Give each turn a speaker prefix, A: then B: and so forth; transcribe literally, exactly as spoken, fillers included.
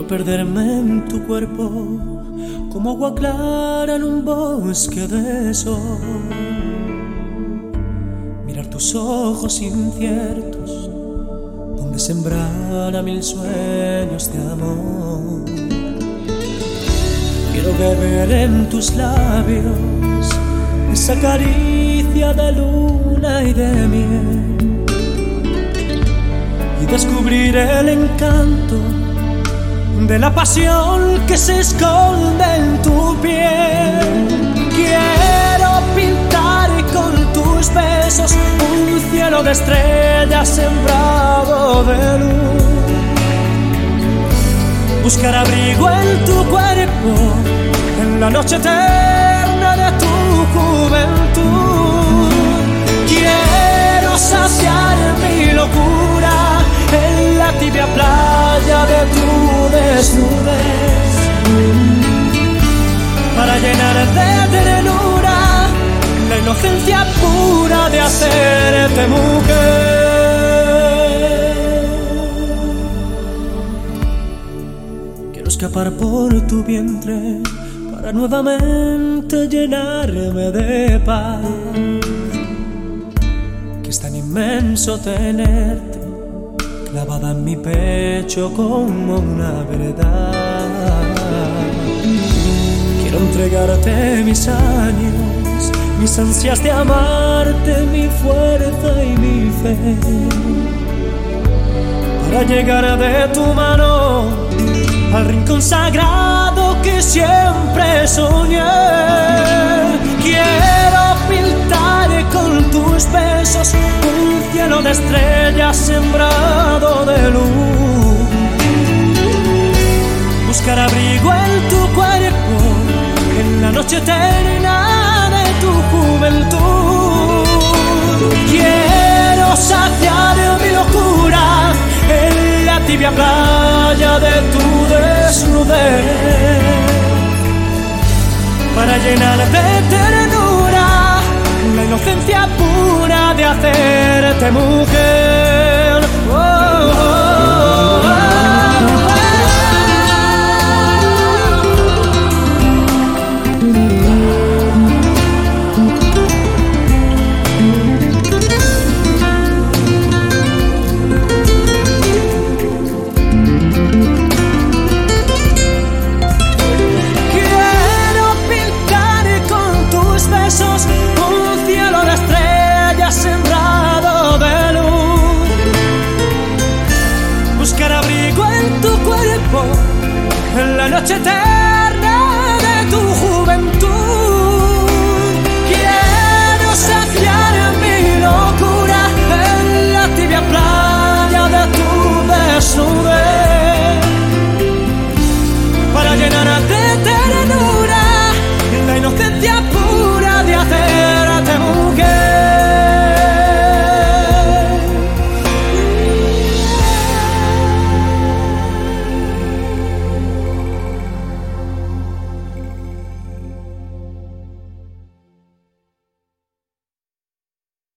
A: perderme en tu cuerpo como agua clara en un bosque de sol. Mirar tus ojos inciertos donde sembrara mil sueños de amor. Quiero beber en tus labios esa caricia de luna y de miel y descubrir el encanto de la pasión que se esconde en tu piel. Quiero pintar con tus besos un cielo de estrellas sembrado de luz. Buscar abrigo en tu cuerpo en la noche eterna de tu juventud. Quiero saciar mi locura en la tibia playa de tu desnudez, para llenar de ternura la inocencia pura de hacerte mujer. Quiero escapar por tu vientre para nuevamente llenarme de paz, que es tan inmenso tenerte clavada en mi pecho como una verdad. Quiero entregarte mis años, mis ansias de amarte, mi fuerza y mi fe, para llegar de tu mano al rincón sagrado que siempre soñé. Quiero pintar con tus besos un cielo de estrellas sembrado de luz. Buscar abrigo en tu cuerpo en la noche eterna de tu juventud. Quiero saciar mi locura en la tibia playa de tu desnudez, para llenar de ternura la inocencia pura de hacerte mujer.